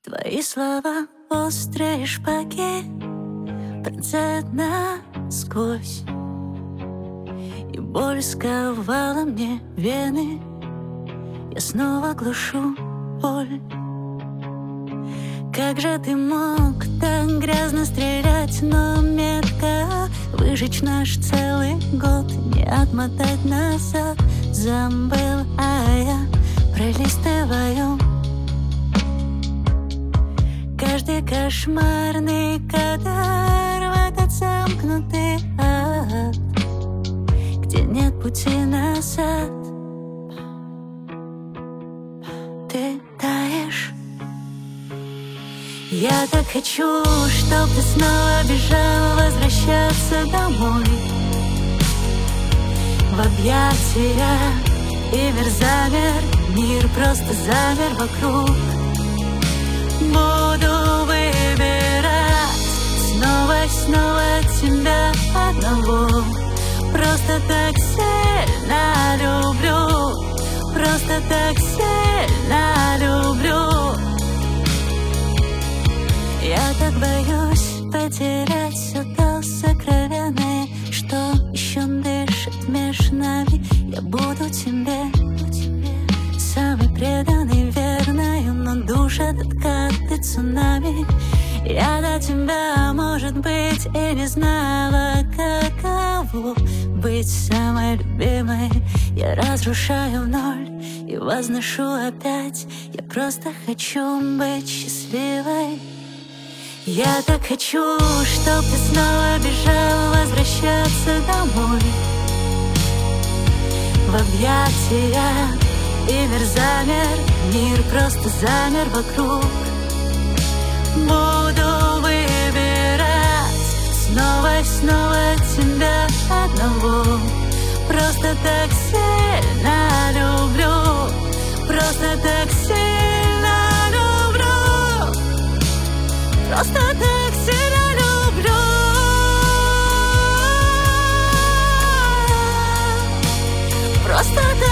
Твои слова острые шпаги пронзают насквозь, и боль сковала мне вены. Я снова глушу боль. Как же ты мог так грязно стрелять, но метко выжечь наш целый год, не отмотать назад? Забыл, а я пролистываю каждый кошмарный кадр в этот замкнутый ад, где нет пути назад. Ты таешь. Я так хочу, чтоб ты снова бежал, возвращаться домой, в объятия, и мир замер, мир просто замер вокруг. Буду выбирать снова и снова тебя одного. Просто так сильно люблю, просто так сильно люблю. Я так боюсь потерять все то сокровенное, что еще дышит меж нами. Я буду тебе самой преданной, верной, но душат откаты цунами. Я до тебя, может быть, и не знала, каково быть самой любимой. Я разрушаю в ноль и возношу опять. Я просто хочу быть счастливой. Я так хочу, чтоб ты снова бежал, возвращаться домой, в объятия, и мир замер, мир просто замер вокруг. Буду выбирать снова и снова тебя одного. Просто так сильно люблю, просто так сильно люблю, просто так сильно люблю, просто так.